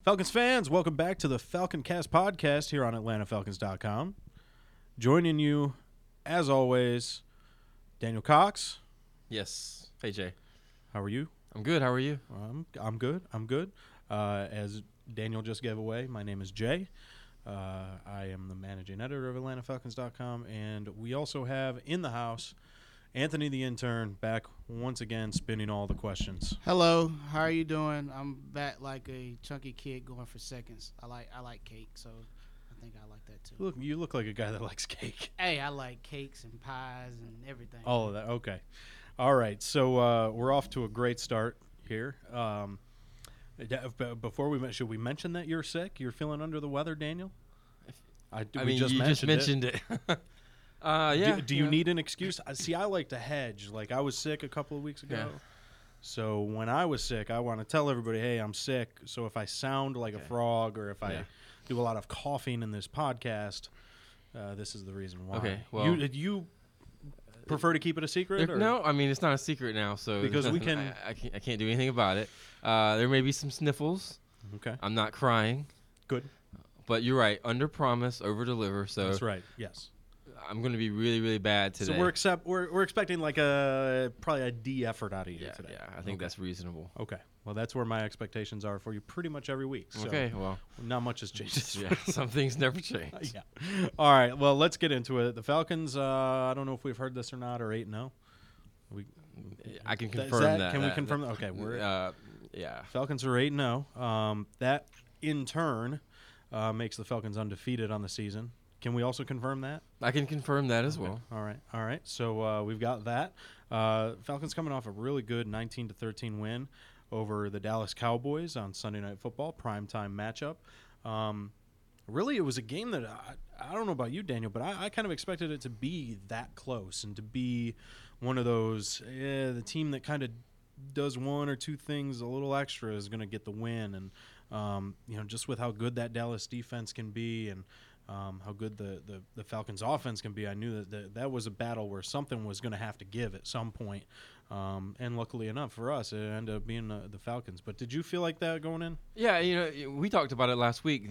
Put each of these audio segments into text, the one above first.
Falcons fans, welcome back to the Falcon Cast podcast here on AtlantaFalcons.com. Joining you, as always, Daniel Cox. Yes. Hey, Jay. How are you? I'm good. How are you? I'm good. As Daniel just gave away, my name is Jay. I am the managing editor of AtlantaFalcons.com, and we also have in the house Anthony the intern back once again spinning all the questions. Hello, how are you doing? I'm back like a chunky kid going for seconds. I like cake, so I think I like that too. You look like a guy that likes cake. Hey, I like cakes and pies and everything. All of that. Okay. All right. So we're off to a great start here. Before should we mention that you're sick? You're feeling under the weather, Daniel? You just mentioned it. Yeah. Do you need an excuse? See, I like to hedge. Like, I was sick a couple of weeks ago. Yeah. So when I was sick, I want to tell everybody, hey, I'm sick. So if I sound like a frog or if I do a lot of coughing in this podcast, this is the reason why. Okay, well. You prefer to keep it a secret? No, I mean, it's not a secret now. So because we can. I can't do anything about it. There may be some sniffles. Okay. I'm not crying. Good. But you're right. Under promise, over deliver. So that's right. Yes. I'm going to be really, really bad today. So we're expecting like probably a D effort out of you today. Yeah, I think that's reasonable. Okay. Well, that's where my expectations are for you pretty much every week. So okay, well. Not much has changed. Yeah, some things never change. Yeah. All right. Well, let's get into it. The Falcons, I don't know if we've heard this or not, are 8-0. I can confirm that. Can we confirm that? Okay. Yeah. Falcons are 8-0. That, in turn, makes the Falcons undefeated on the season. Can we also confirm that? I can confirm that as well. All right. So we've got that. Falcons coming off a really good 19-13 win over the Dallas Cowboys on Sunday Night Football, primetime matchup. Really, it was a game that I don't know about you, Daniel, but I kind of expected it to be that close and to be one of those, the team that kind of does one or two things a little extra is going to get the win. And, just with how good that Dallas defense can be and how good the Falcons offense can be, I knew that was a battle where something was going to have to give at some point. And luckily enough for us, it ended up being the Falcons. But did you feel like that going in? Yeah, we talked about it last week.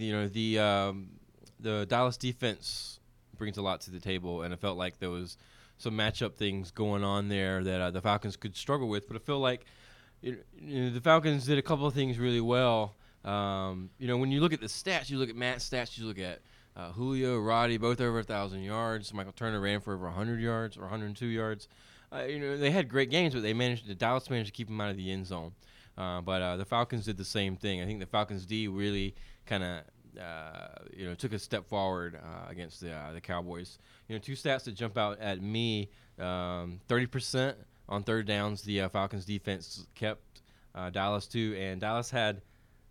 The Dallas defense brings a lot to the table, and it felt like there was some matchup things going on there that the Falcons could struggle with. But I feel like the Falcons did a couple of things really well. When you look at the stats, you look at Matt's stats, you look at Julio, Roddy, both over 1,000 yards. Michael Turner ran for over 100 yards or 102 yards. They had great games, but Dallas managed to keep them out of the end zone. But the Falcons did the same thing. I think the Falcons D really kind of, took a step forward against the Cowboys. Two stats that jump out at me: 30% on third downs. The Falcons defense kept Dallas to, and Dallas had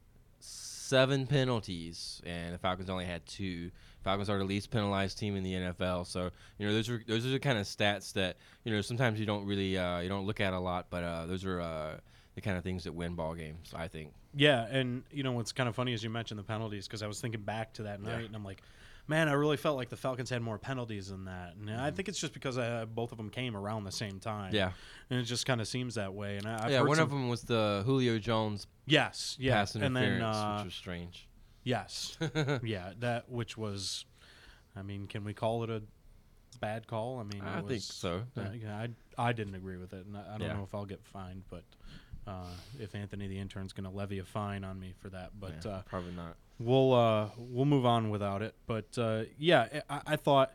7 penalties, and the Falcons only had 2. Falcons are the least penalized team in the NFL, so those are the kind of stats that sometimes you don't really you don't look at a lot, but those are the kind of things that win ball games, I think. Yeah, and what's kind of funny is you mentioned the penalties because I was thinking back to that night, and I'm like, man, I really felt like the Falcons had more penalties than that, and I think it's just because both of them came around the same time. Yeah, and it just kind of seems that way. And one of them was the Julio Jones. Yes, yeah, pass interference, which was strange. Yes, yeah, which was. I mean, can we call it a bad call? I mean, I think so. I didn't agree with it, and I don't know if I'll get fined, but if Anthony the intern's going to levy a fine on me for that, but probably not. We'll move on without it. But I thought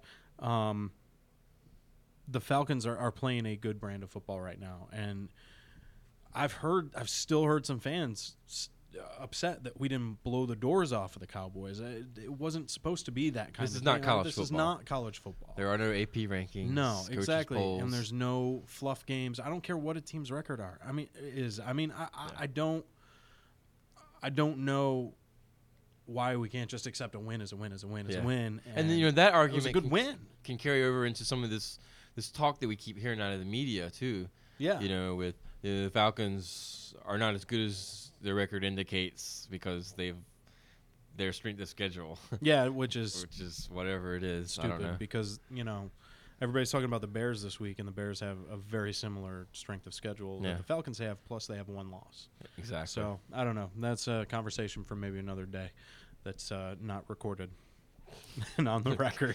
the Falcons are playing a good brand of football right now, and I've still heard some fans upset that we didn't blow the doors off of the Cowboys. It wasn't supposed to be that kind of thing. This is not college football. This is not college football. There are no AP rankings. No, exactly. Polls. And there's no fluff games. I don't care what a team's record are. I don't know why we can't just accept a win as a win as a win as a win. And then that argument was a good win can carry over into some of this talk that we keep hearing out of the media too. Yeah. With the Falcons are not as good as their record indicates because their strength of schedule. Yeah, which is whatever it is. Stupid I don't know. because everybody's talking about the Bears this week, and the Bears have a very similar strength of schedule Yeah. that the Falcons have, plus they have one loss. Exactly. So, I don't know. That's a conversation for maybe another day that's not recorded and on the record.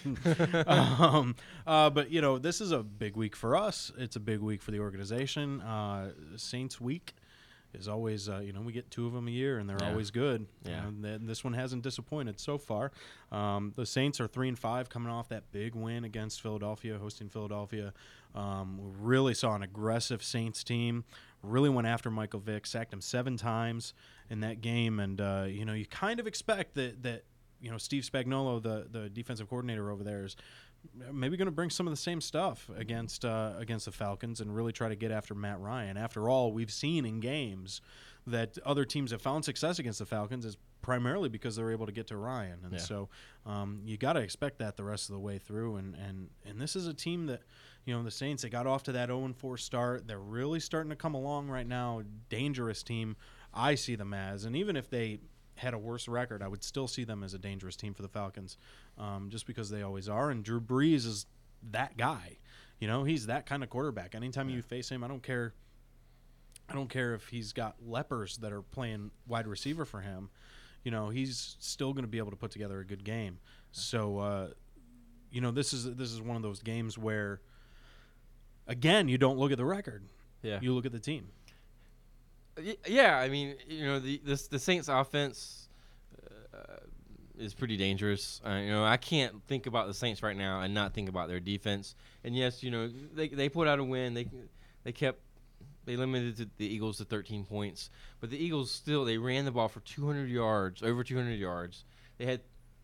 But, this is a big week for us. It's a big week for the organization. Saints week is always, we get 2 of them a year, and they're Yeah. always good. Yeah. This one hasn't disappointed so far. The Saints are 3-5 coming off that big win against Philadelphia, hosting Philadelphia. Really saw an aggressive Saints team. Really went after Michael Vick, sacked him 7 times in that game. And, you kind of expect that Steve Spagnuolo, the defensive coordinator over there, is maybe going to bring some of the same stuff against the Falcons and really try to get after Matt Ryan. After all, we've seen in games that other teams have found success against the Falcons is primarily because they're able to get to Ryan. And so you got to expect that the rest of the way through. And this is a team that, the Saints, they got off to that 0-4 start. They're really starting to come along right now. Dangerous team, I see them as. And even if they had a worse record, I would still see them as a dangerous team for the Falcons, just because they always are. And Drew Brees is that guy. He's that kind of quarterback. Anytime you face him, I don't care if he's got lepers that are playing wide receiver for him. He's still going to be able to put together a good game. So, this is one of those games where, again, you don't look at the record. Yeah. You look at the team. Yeah, I mean, the Saints offense is pretty dangerous. I can't think about the Saints right now and not think about their defense. And yes, they put out a win. They limited the Eagles to 13 points, but the Eagles they ran the ball for 200 yards, over 200 yards. They had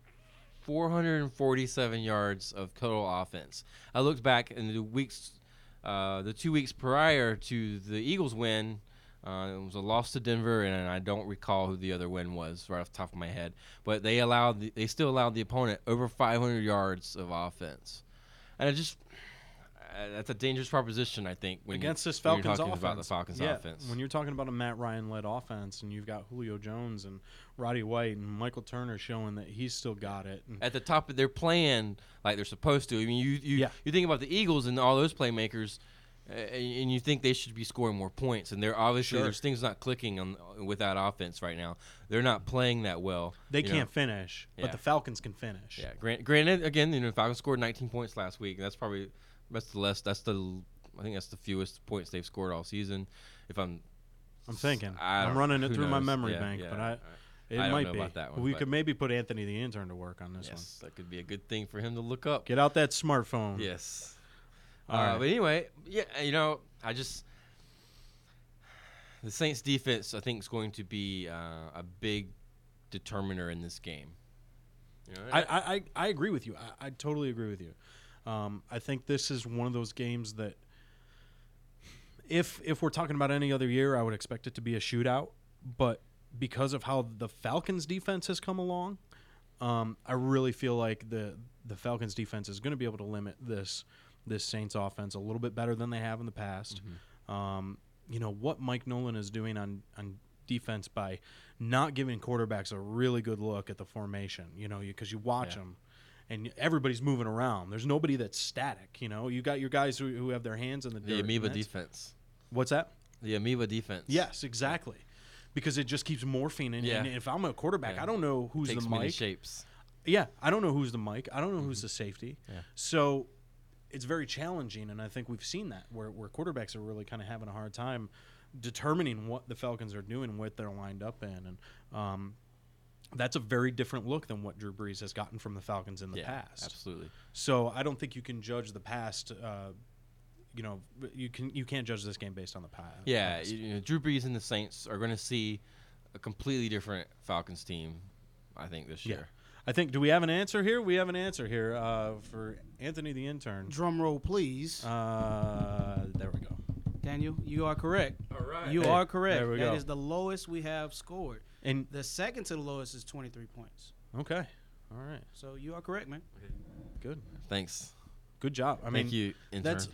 447 yards of total offense. I looked back in the 2 weeks prior to the Eagles win. It was a loss to Denver, and I don't recall who the other win was right off the top of my head. But they still allowed the opponent over 500 yards of offense, and that's a dangerous proposition, I think, against this when Falcons you're talking offense. about the Falcons offense. When you're talking about a Matt Ryan-led offense, and you've got Julio Jones and Roddy White and Michael Turner showing that he's still got it. And at the top, they're playing like they're supposed to. I mean, you think about the Eagles and all those playmakers. And you think they should be scoring more points, and there's things not clicking with that offense right now. They're not playing that well. They can't finish, but the Falcons can finish. Yeah, granted, again, Falcons scored 19 points last week. And I think that's the fewest points they've scored all season. If I'm thinking, I'm running it through my memory bank, but it I don't might know be. about that one, we could maybe put Anthony the intern to work on this one. Yes, that could be a good thing for him to look up. Get out that smartphone. Yes. All right. But anyway, the Saints defense, I think, is going to be a big determiner in this game. I agree with you. I totally agree with you. I think this is one of those games that if we're talking about any other year, I would expect it to be a shootout. But because of how the Falcons defense has come along, I really feel like the Falcons defense is going to be able to limit this Saints offense a little bit better than they have in the past. Mm-hmm. What Mike Nolan is doing on defense by not giving quarterbacks a really good look at the formation, because you watch them and everybody's moving around. There's nobody that's static. You got your guys who have their hands in the dirt. The amoeba defense. What's that? The amoeba defense. Yes, exactly. Because it just keeps morphing. And if I'm a quarterback, I don't know who's Takes the many Mike. shapes. Yeah, I don't know who's the Mike. I don't know who's the safety. Yeah. So it's very challenging, and I think we've seen that where quarterbacks are really kind of having a hard time determining what the Falcons are doing and what they're lined up in. And that's a very different look than what Drew Brees has gotten from the Falcons in the past. Absolutely. So I don't think you can judge the past. You can't judge this game based on the past. Yeah, Drew Brees and the Saints are going to see a completely different Falcons team, I think, this year. I think. Do we have an answer here? We have an answer here for Anthony the intern. Drum roll, please. There we go. Daniel, you are correct. All right. You are correct. There we go. That is the lowest we have scored. And the second to the lowest is 23 points. Okay. All right. So you are correct, man. Good. Thanks. Good job. Thank you, intern. That's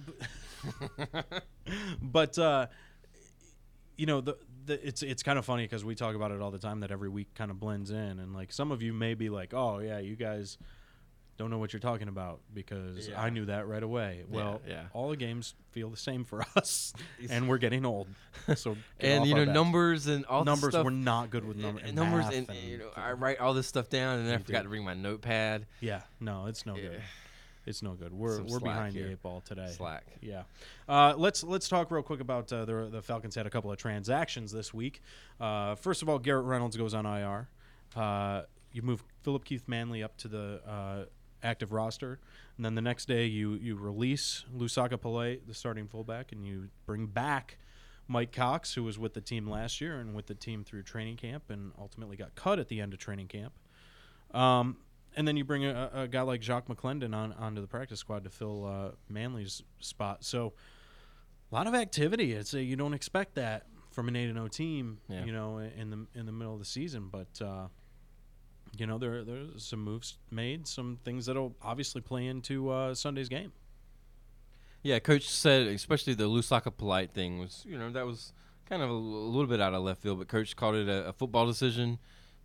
it's kind of funny because we talk about it all the time that every week kind of blends in, and like some of you may be like, oh yeah, you guys don't know what you're talking about because Yeah. I knew that right away. Well, yeah. all the games feel the same for us, and we're getting old. So get And off you our know backs. numbers and all this Numbers, stuff. we're not good with numbers. Numbers math and you know, I write all this stuff down and then I We forgot do. to bring my notepad. Yeah, no, it's no good. Yeah. It's no good. We're Some slack behind here. the eight ball today. Slack. Yeah. Let's talk real quick about the Falcons had a couple of transactions this week. First of all, Garrett Reynolds goes on IR. You move Philip Keith Manley up to the active roster, and then the next day you release Lusaka Pillay, the starting fullback, and you bring back Mike Cox, who was with the team last year and with the team through training camp and ultimately got cut at the end of training camp. And then you bring a guy like Jacques McClendon onto the practice squad to fill Manley's spot. So a lot of activity. You don't expect that from an 8-0 team, Yeah. in the middle of the season. But there's some moves made, some things that'll obviously play into Sunday's game. Yeah, Coach said, especially the Lusaka Polite thing was, that was kind of a little bit out of left field, but Coach called it a football decision.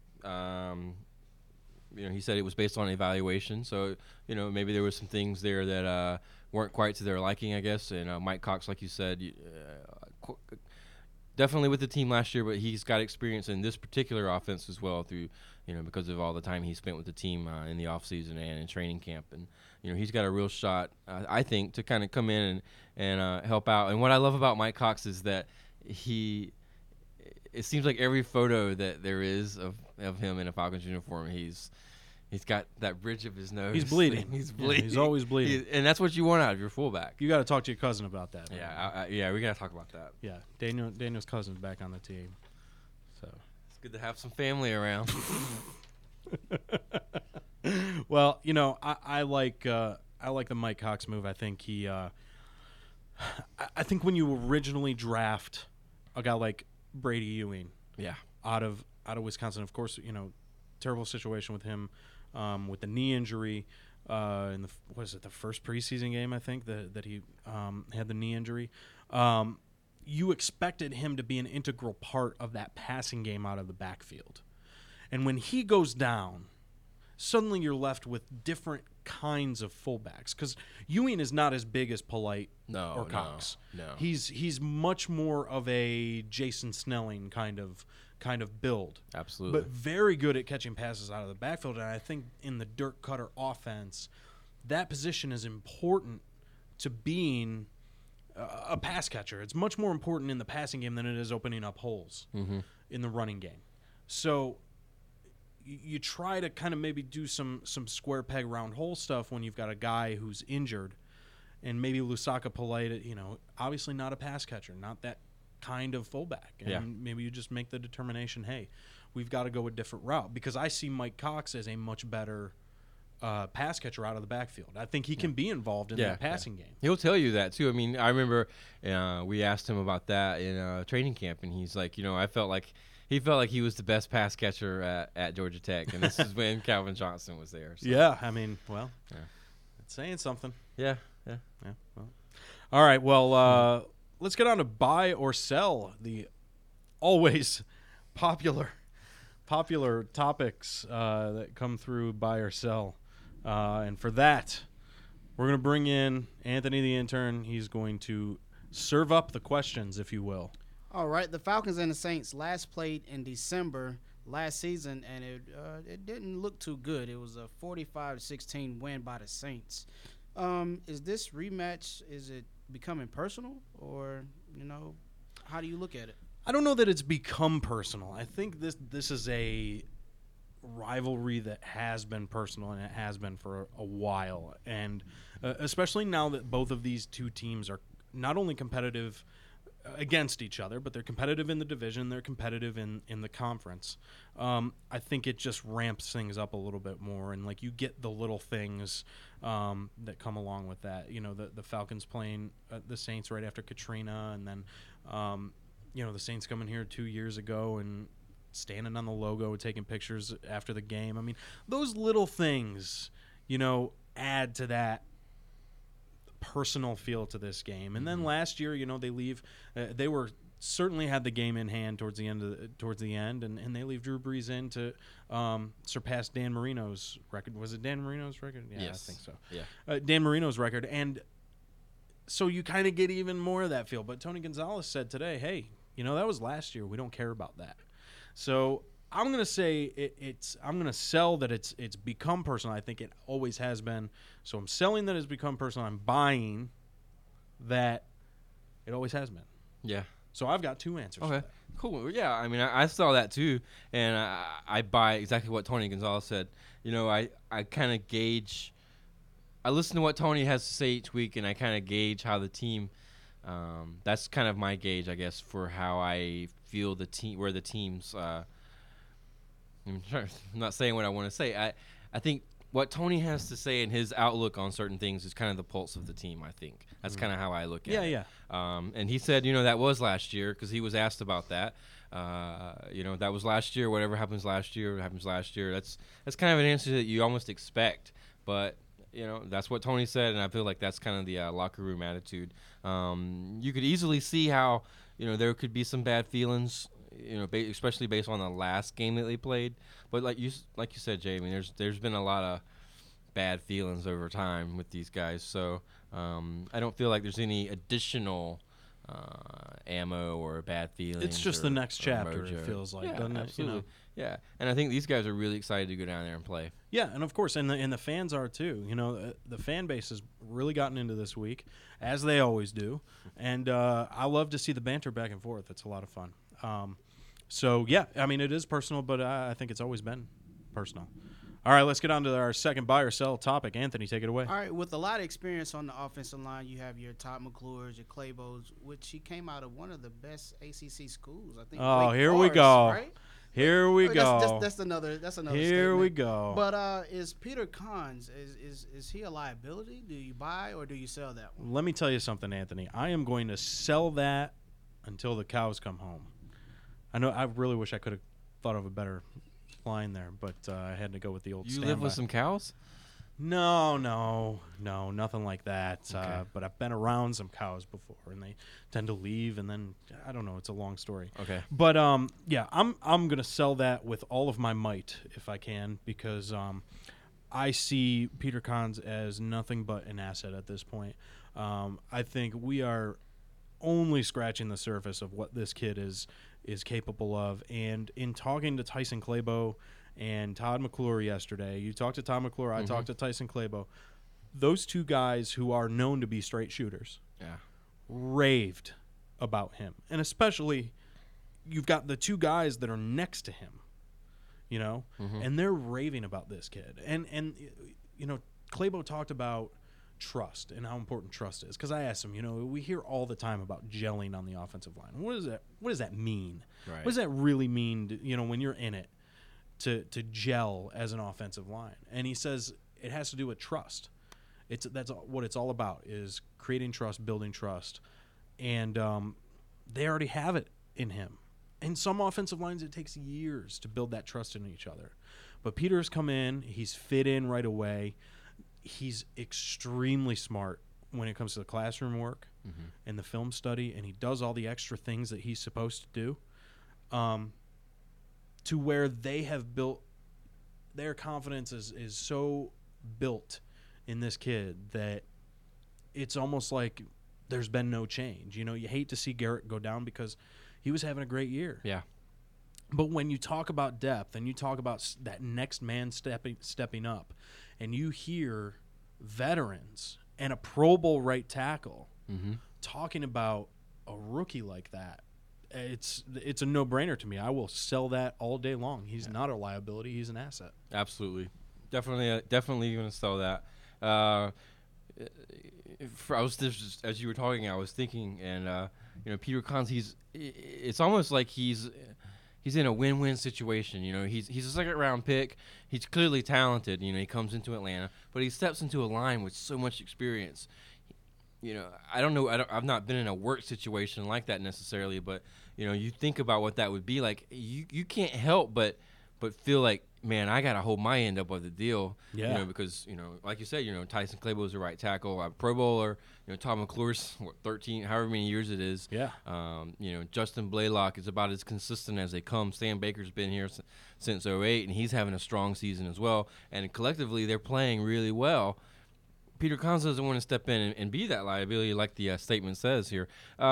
He said it was based on evaluation, so maybe there were some things there that weren't quite to their liking, I guess. And Mike Cox, like you said, definitely with the team last year, but he's got experience in this particular offense as well through, because of all the time he spent with the team in the offseason and in training camp. And, he's got a real shot, I think, to kind of come in and help out. And what I love about Mike Cox is that it seems like every photo that there is of him in a Falcons uniform, he's got that bridge of his nose. He's bleeding. He's Yeah, bleeding. he's always bleeding. And that's what you want out of your fullback. You got to talk to your cousin about that. Yeah, we got to talk about that. Yeah, Daniel's cousin's back on the team. So It's good to have some family around. well, I like the Mike Cox move. I think I think when you originally draft a guy like Brady Ewing, Yeah. out of Wisconsin, of course, terrible situation with him, with the knee injury, in the first preseason game, I think that he had the knee injury. You expected him to be an integral part of that passing game out of the backfield, and when he goes down, suddenly you're left with different kinds of fullbacks because Ewing is not as big as Polite or Cox. No. He's much more of a Jason Snelling kind of build. Absolutely. But very good at catching passes out of the backfield. And I think in the Dirk Cutter offense, that position is important to being a pass catcher. It's much more important in the passing game than it is opening up holes in the running game. So you try to kind of maybe do some square peg round hole stuff when you've got a guy who's injured, and maybe Lusaka Polite, obviously not a pass catcher, not that kind of fullback. And maybe you just make the determination, hey, we've got to go a different route, because I see Mike Cox as a much better pass catcher out of the backfield. I think he can be involved in that passing game. He'll tell you that too. I mean, I remember we asked him about that in training camp, and he's like, I felt like he was the best pass catcher at Georgia Tech, and this is when Calvin Johnson was there. So. Yeah, I mean, well, it's saying something. Yeah. Well. All right, well, let's get on to buy or sell, the always popular topics that come through buy or sell. And for that, we're going to bring in Anthony the intern. He's going to serve up the questions, if you will. All right, the Falcons and the Saints last played in December last season, and it didn't look too good. It was a 45-16 win by the Saints. Is this rematch, is it becoming personal, or, how do you look at it? I don't know that it's become personal. I think this is a rivalry that has been personal, and it has been for a while. And especially now that both of these two teams are not only competitive against each other, but they're competitive in the division, they're competitive in the conference. I think it just ramps things up a little bit more, and you get the little things that come along with that. The Falcons playing the Saints right after Katrina, and then the Saints coming here 2 years ago and standing on the logo, taking pictures after the game. I mean, those little things, add to that personal feel to this game. And then last year, they were certainly had the game in hand towards the end, and they leave Drew Brees in to surpass Dan Marino's record. Was it Dan Marino's record? Yeah, Yes. I think so. Yeah. Dan Marino's record, and so you kind of get even more of that feel. But Tony Gonzalez said today, hey, that was last year. We don't care about that. So I'm going to say I'm going to sell that it's become personal. I think it always has been. So I'm selling that it's become personal. I'm buying that it always has been. Yeah. So I've got two answers. Okay. For that. Cool. Yeah. I mean, I saw that too, and I buy exactly what Tony Gonzalez said. I kind of gauge. I listen to what Tony has to say each week, and I kind of gauge how the team. That's kind of my gauge, I guess, for how I feel the team, where the team's. I'm not saying what I want to say. I think what Tony has to say and his outlook on certain things is kind of the pulse of the team, I think. That's kind of how I look at it. Yeah. And he said, that was last year because he was asked about that. That was last year. Whatever happens last year, happens last year. That's kind of an answer that you almost expect. But, that's what Tony said, and I feel like that's kind of the locker room attitude. You could easily see how, there could be some bad feelings, especially based on the last game that they played. But like you said, Jay, I mean, there's been a lot of bad feelings over time with these guys. So I don't feel like there's any additional ammo or bad feelings. It's just the next chapter, it feels like, doesn't it? Absolutely. Yeah, and I think these guys are really excited to go down there and play. Yeah, and of course, and the fans are too. The fan base has really gotten into this week, as they always do, and I love to see the banter back and forth. It's a lot of fun. So yeah, I mean, it is personal, but I think it's always been personal. All right, let's get on to our second buy or sell topic. Anthony, take it away. All right, with a lot of experience on the offensive line, you have your Todd McClures, your Claybos, which he came out of one of the best ACC schools, I think. Oh, Wake here Forest, we go. Right? Here we go. That's another. Here statement. We go. But is Peter Kahns is he a liability? Do you buy or do you sell that one? Let me tell you something, Anthony. I am going to sell that until the cows come home. I know. I really wish I could have thought of a better line there, but I had to go with the old. You standby. live with some cows? No, nothing like that. Okay. But I've been around some cows before, and they tend to leave, and then I don't know. It's a long story. Okay. But yeah, I'm gonna sell that with all of my might if I can, because I see Peter Kahns as nothing but an asset at this point. I think we are only scratching the surface of what this kid is capable of, and in talking to Tyson Claybo and Todd McClure yesterday. You talked to Todd McClure, I talked to Tyson Claybo. Those two guys who are known to be straight shooters raved about him. And especially you've got the two guys that are next to him, and they're raving about this kid. And Claybo talked about trust and how important trust is, because I asked him, we hear all the time about gelling on the offensive line. What does that mean? Right. What does that really mean when you're in it? To gel as an offensive line, and he says it has to do with trust. That's what it's all about, is creating trust, building trust, and they already have it in him. In some offensive lines, it takes years to build that trust in each other, but Peter's come in, he's fit in right away. He's extremely smart when it comes to the classroom work and the film study, and he does all the extra things that he's supposed to do. To where they have built their confidence is so built in this kid that it's almost like there's been no change. You hate to see Garrett go down because he was having a great year. Yeah. But when you talk about depth and you talk about that next man stepping up, and you hear veterans and a Pro Bowl right tackle talking about a rookie like that, it's a no-brainer to me. I will sell that all day long. He's not a liability. He's an asset. Absolutely. Definitely going to sell that. As you were talking, I was thinking, and Peter Kahns, it's almost like he's in a win-win situation. He's a second-round pick. He's clearly talented. He comes into Atlanta, but he steps into a line with so much experience. I don't know. I've not been in a work situation like that necessarily, but you think about what that would be like. You can't help but feel like man, I got to hold my end up of the deal. Yeah. You know, because, you know, like you said, you know, Tyson Claypool's the right tackle, a Pro Bowler. You know, Todd McClure's 13, however many years it is. Yeah. You know, Justin Blaylock is about as consistent as they come. Sam Baker's been here since '08, and he's having a strong season as well. And collectively, they're playing really well. Peter Conz doesn't want to step in and be that liability, like the statement says here.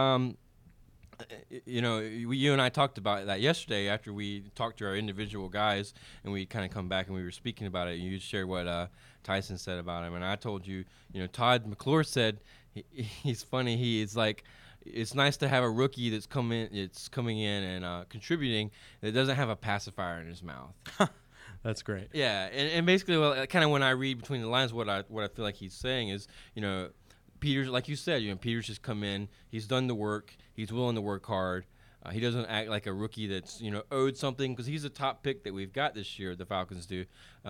You know, you and I talked about that yesterday after we talked to our individual guys, and we kind of come back and we were speaking about it. You shared what Tyson said about him, and I told you, you know, Todd McClure said he's funny. He's like, it's nice to have a rookie that's coming in and contributing that doesn't have a pacifier in his mouth. That's great. Yeah, and basically, well, kind of when I read between the lines, what I feel like he's saying is, you know, Peters, like you said, you know, Peters just come in. He's done the work. He's willing to work hard. He doesn't act like a rookie that's, you know, owed something, because he's a top pick that we've got this year. The Falcons do.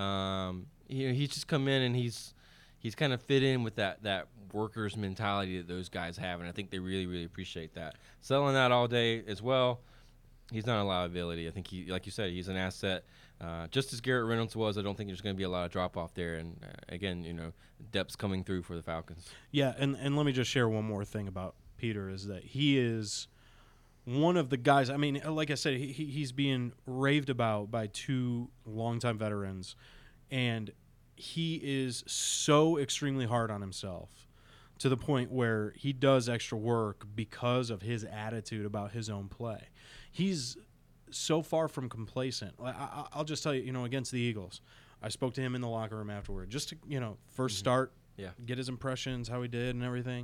He's just come in and he's kind of fit in with that workers mentality that those guys have, and I think they really, really appreciate that. Selling that all day as well. He's not a liability. I think he, like you said, he's an asset. Just as Garrett Reynolds was, I don't think there's going to be a lot of drop off there. And again, you know, depth's coming through for the Falcons. Yeah, and let me just share one more thing about Peter, is that he is one of the guys. I mean, like I said, he's being raved about by two longtime veterans, and he is so extremely hard on himself to the point where he does extra work because of his attitude about his own play. He's so far from complacent. I'll just tell you, you know, against the Eagles, I spoke to him in the locker room afterward, just to, you know, first start, get his impressions, how he did and everything.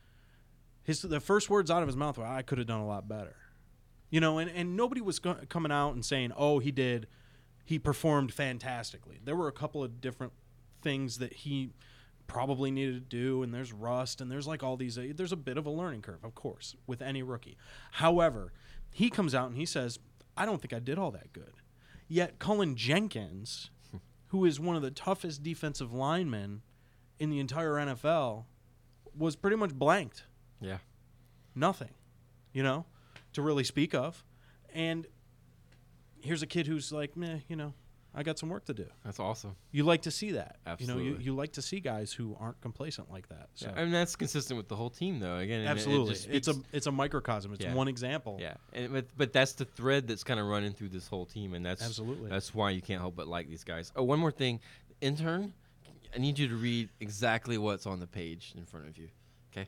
The first words out of his mouth were, I could have done a lot better. You know, and nobody was coming out and saying, oh, he performed fantastically. There were a couple of different things that he probably needed to do, and there's rust, and there's like all these, there's a bit of a learning curve, of course, with any rookie. However, he comes out and he says, I don't think I did all that good. Yet Cullen Jenkins, who is one of the toughest defensive linemen in the entire NFL, was pretty much blanked. Yeah. Nothing, you know, to really speak of. And here's a kid who's like, meh, you know, I got some work to do. That's awesome. You like to see that. Absolutely. You know, you like to see guys who aren't complacent like that. So. Yeah, I mean, that's consistent with the whole team, though. Again, absolutely. It's a microcosm. It's one example. Yeah, but that's the thread that's kind of running through this whole team, and that's absolutely. That's why you can't help but like these guys. Oh, one more thing. Intern, I need you to read exactly what's on the page in front of you. Okay?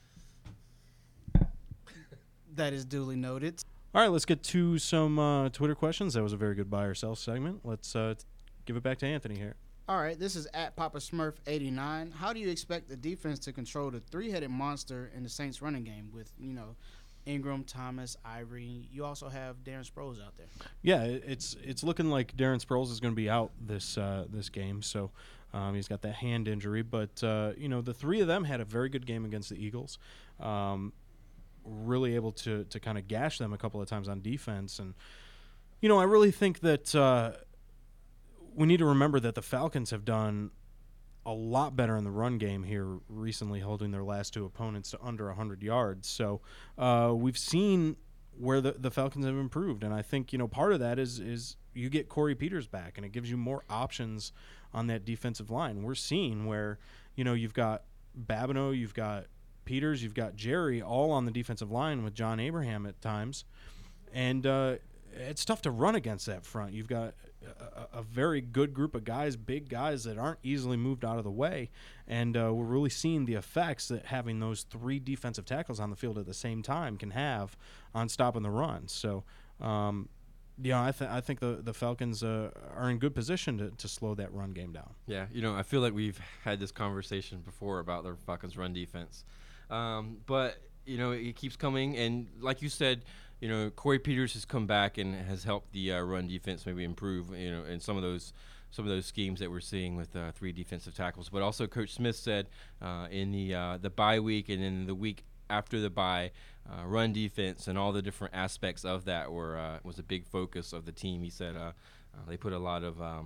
That is duly noted. All right, let's get to some Twitter questions. That was a very good buy or sell segment. Let's give it back to Anthony here. All right, this is at Papa Smurf 89. How do you expect the defense to control the three-headed monster in the Saints running game with, you know, Ingram, Thomas, Ivory? You also have Darren Sproles out there. Yeah, it's looking like Darren Sproles is going to be out this game. So he's got that hand injury. But, you know, the three of them had a very good game against the Eagles. Really able to kind of gash them a couple of times on defense. And, you know, I really think that we need to remember that the Falcons have done a lot better in the run game here recently, holding their last two opponents to under 100 yards. So we've seen where the Falcons have improved. And I think, you know, part of that is you get Corey Peters back, and it gives you more options on that defensive line. We're seeing where, you know, you've got Babineau, you've got Peters, you've got Jerry, all on the defensive line with John Abraham at times. And it's tough to run against that front. You've got a very good group of guys, big guys that aren't easily moved out of the way. And we're really seeing the effects that having those three defensive tackles on the field at the same time can have on stopping the run. So, I think the Falcons are in good position to slow that run game down. Yeah, you know, I feel like we've had this conversation before about the Falcons' run defense. But, you know, it keeps coming. And like you said, you know, Corey Peters has come back and has helped the run defense maybe improve, you know, in some of those schemes that we're seeing with three defensive tackles. But also Coach Smith said in the bye week and in the week after the bye, run defense and all the different aspects of that was a big focus of the team. He said they put a lot of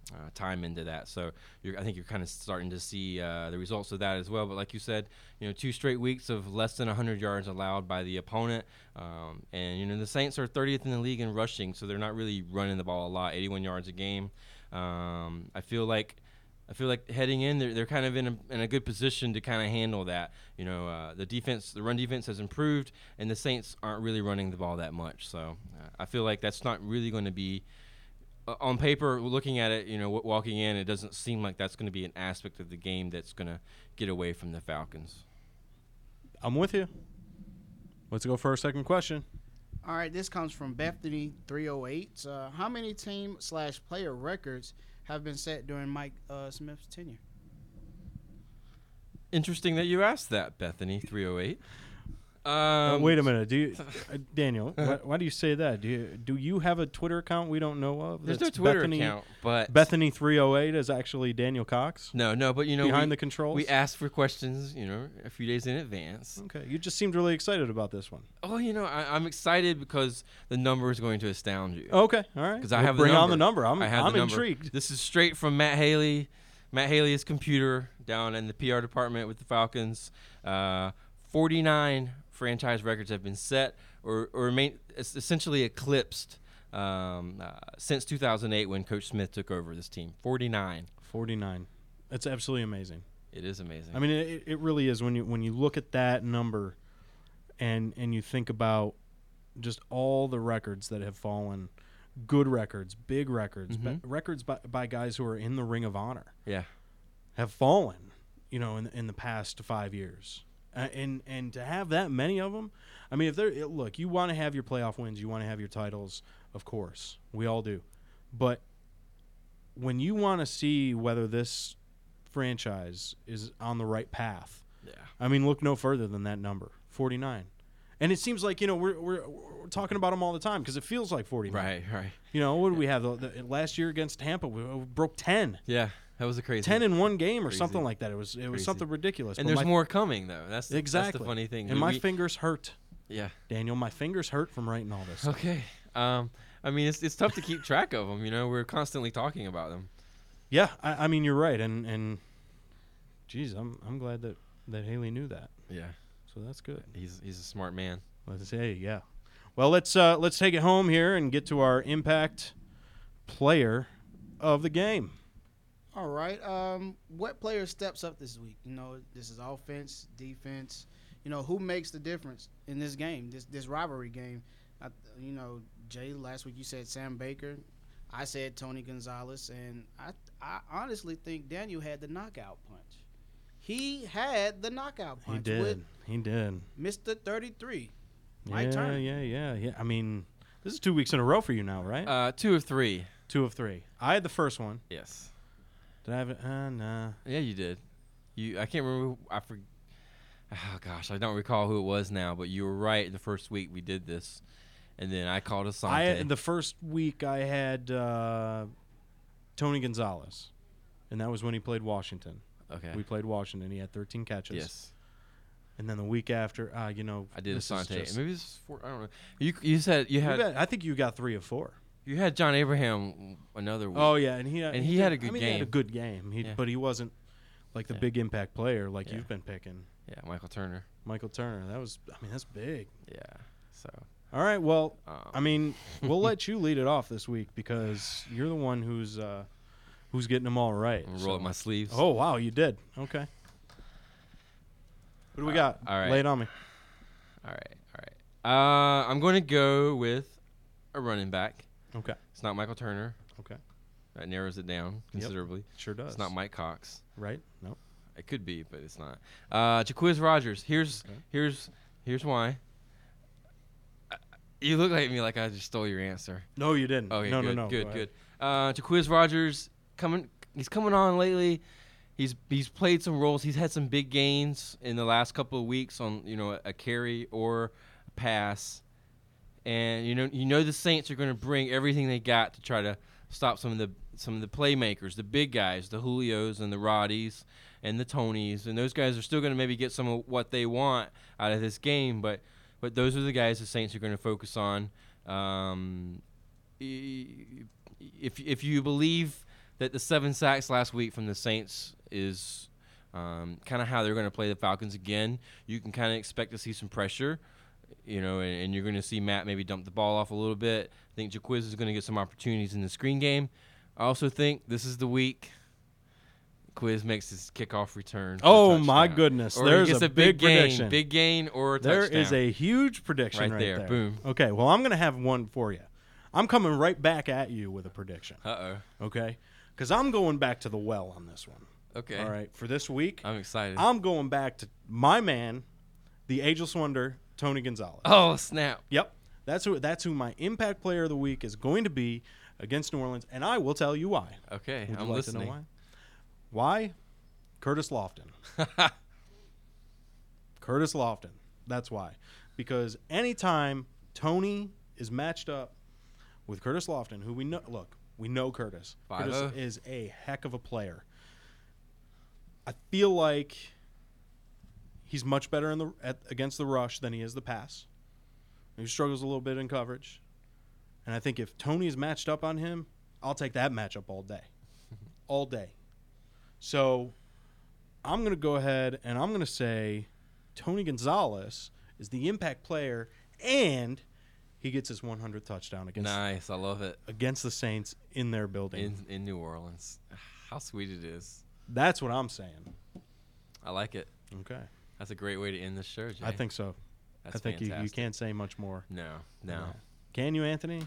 time into that. So I think you're kind of starting to see the results of that as well. But like you said, 2 straight weeks of less than 100 yards allowed by the opponent. And the Saints are 30th in the league in rushing, so they're not really running the ball a lot, 81 yards a game. I feel like heading in, they're kind of in a good position to kind of handle that. The run defense has improved, and the Saints aren't really running the ball that much. So I feel like that's not really going to be on paper. Looking at it, walking in, it doesn't seem like that's going to be an aspect of the game that's going to get away from the Falcons. I'm with you. Let's go for our second question. All right, this comes from Bethany 308. How many team/player records have been set during Mike Smith's tenure? Interesting that you asked that, Bethany 308. Wait a minute, Daniel? Why do you say that? Do you have a Twitter account we don't know of? There's no Twitter account, but Bethany 308 is actually Daniel Cox. No, but behind the controls. We asked for questions, a few days in advance. Okay, you just seemed really excited about this one. Oh, I'm excited because the number is going to astound you. Okay, all right. Because I have bring the number. on the number. I'm the intrigued. Number. This is straight from Matt Haley. Matt Haley's computer down in the PR department with the Falcons. 49 franchise records have been set or remain essentially eclipsed since 2008 when Coach Smith took over this team. 49. It's absolutely amazing. It is amazing. I mean, it really is when you look at that number and you think about just all the records that have fallen, good records, big records, records by guys who are in the Ring of Honor. Yeah. Have fallen, in the past 5 years. And to have that many of them, I mean, look, you want to have your playoff wins, you want to have your titles, of course, we all do. But when you want to see whether this franchise is on the right path, I mean, look no further than that number, 49. And it seems like we're talking about them all the time because it feels like 49. Right. What did we have last year against Tampa? We broke 10. Yeah. That was a crazy 10 in one game or something like that. It was something ridiculous. And there's more coming though. That's exactly the funny thing. And my fingers hurt. Yeah, Daniel, my fingers hurt from writing all this. Okay. I mean, it's tough to keep track of them. We're constantly talking about them. Yeah, I mean you're right. And geez, I'm glad that Haley knew that. Yeah. So that's good. He's a smart man. Let's say yeah. Well, let's take it home here and get to our impact player of the game. All right. What player steps up this week? This is offense, defense. Who makes the difference in this game, this rivalry game? Jay, last week you said Sam Baker. I said Tony Gonzalez. And I honestly think Daniel had the knockout punch. He had the knockout punch. He did. Mr. 33. Mike Turner. Yeah. I mean, this is 2 weeks in a row for you now, right? 2 of 3. 2 of 3. I had the first one. Yes. Did I have it? Nah. Yeah, you did. I can't remember. Oh gosh, I don't recall who it was now. But you were right. The first week we did this, and then I called Asante. The first week I had Tony Gonzalez, and that was when he played Washington. Okay. We played Washington. He had 13 catches. Yes. And then the week after, I did Asante. Maybe this is 4. I don't know. You said you had. I think you got 3 of 4. You had John Abraham another week. Oh yeah, and he had a good game. He had a good game. But he wasn't like the big impact player like you've been picking. Yeah, Michael Turner. That's big. Yeah. So. All right. Well, we'll let you lead it off this week because you're the one who's getting them all right. I'm gonna roll up my sleeves. Oh wow, you did. Okay. What do we got? All right. Lay it on me. All right. I'm going to go with a running back. Okay. It's not Michael Turner. Okay. That narrows it down considerably. Sure does. It's not Mike Cox. Right? No. It could be, but it's not. Jacquizz Rodgers. Here's why. You look at me like I just stole your answer. No, you didn't. Okay, no. Good. Jacquizz Rodgers he's coming on lately. He's played some roles. He's had some big gains in the last couple of weeks on a carry or a pass. And the Saints are going to bring everything they got to try to stop some of the playmakers, the big guys, the Julios and the Roddies and the Tonys, and those guys are still going to maybe get some of what they want out of this game. But those are the guys the Saints are going to focus on. If you believe that the 7 sacks last week from the Saints is kind of how they're going to play the Falcons again. You can kind of expect to see some pressure, and you're going to see Matt maybe dump the ball off a little bit. I think Jaquiz is going to get some opportunities in the screen game. I also think this is the week Quiz makes his kickoff return. Oh, my goodness. Or There's he gets a big prediction. Big gain or a There touchdown. is a huge prediction right there. Boom. Okay, well, I'm going to have one for you. I'm coming right back at you with a prediction. Uh-oh. Okay? Because I'm going back to the well on this one. Okay. All right, for this week, I'm excited. I'm going back to my man, the ageless wonder, Tony Gonzalez. Oh, snap. Yep. That's who my impact player of the week is going to be against New Orleans, and I will tell you why. Okay, Would you I'm like listening. to know why? Why? Curtis Lofton. Curtis Lofton. That's why. Because anytime Tony is matched up with Curtis Lofton, who we know Curtis. Curtis 5-0. is a heck of a player. I feel like he's much better against the rush than he is the pass. He struggles a little bit in coverage. And I think if Tony is matched up on him, I'll take that matchup all day. All day. So I'm going to go ahead and I'm going to say Tony Gonzalez is the impact player, and he gets his 100th touchdown Nice. I love it. against the Saints in their building. In New Orleans. How sweet it is. That's what I'm saying. I like it. Okay. That's a great way to end this show, Jay. I think so. That's I think you fantastic. can't say much more. No. Can you, Anthony?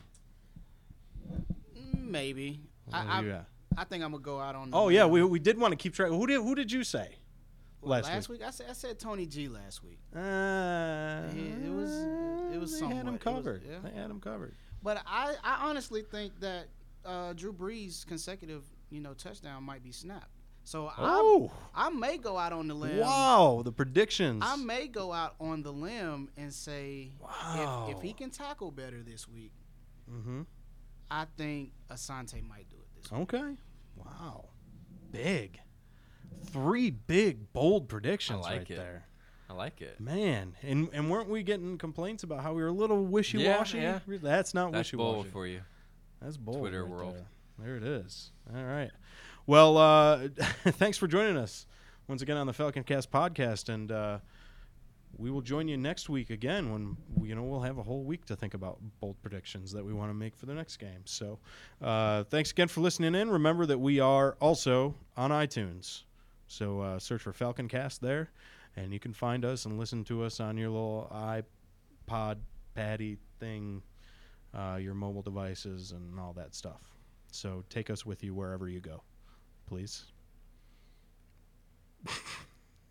Maybe. What do you got? I think I'm gonna go out on. Oh, yeah, we did want to keep track. Who did you say last week? I said Tony G last week. It was They somewhat. had him It was- covered. yeah. They had him covered. But I honestly think that Drew Brees' consecutive touchdown might be snapped. So I may go out on the limb. Wow, the predictions. I may go out on the limb and say Wow. if he can tackle better this week, Mm-hmm. I think Asante might do it this week. Okay. Wow. Big. 3 big, bold predictions I like right it. there. I like it. Man, and weren't we getting complaints about how we were a little wishy-washy? Yeah. That's not That's wishy-washy. bold for you. That's bold. Twitter right world. There it is. All right. Well, thanks for joining us once again on the Falcon Cast podcast, and we will join you next week again when we'll have a whole week to think about bold predictions that we want to make for the next game. So, thanks again for listening in. Remember that we are also on iTunes, so search for Falcon Cast there, and you can find us and listen to us on your little iPod Paddy thing, your mobile devices, and all that stuff. So take us with you wherever you go, please.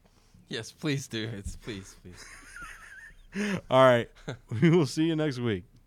Yes, please do. Please. All right. We will see you next week.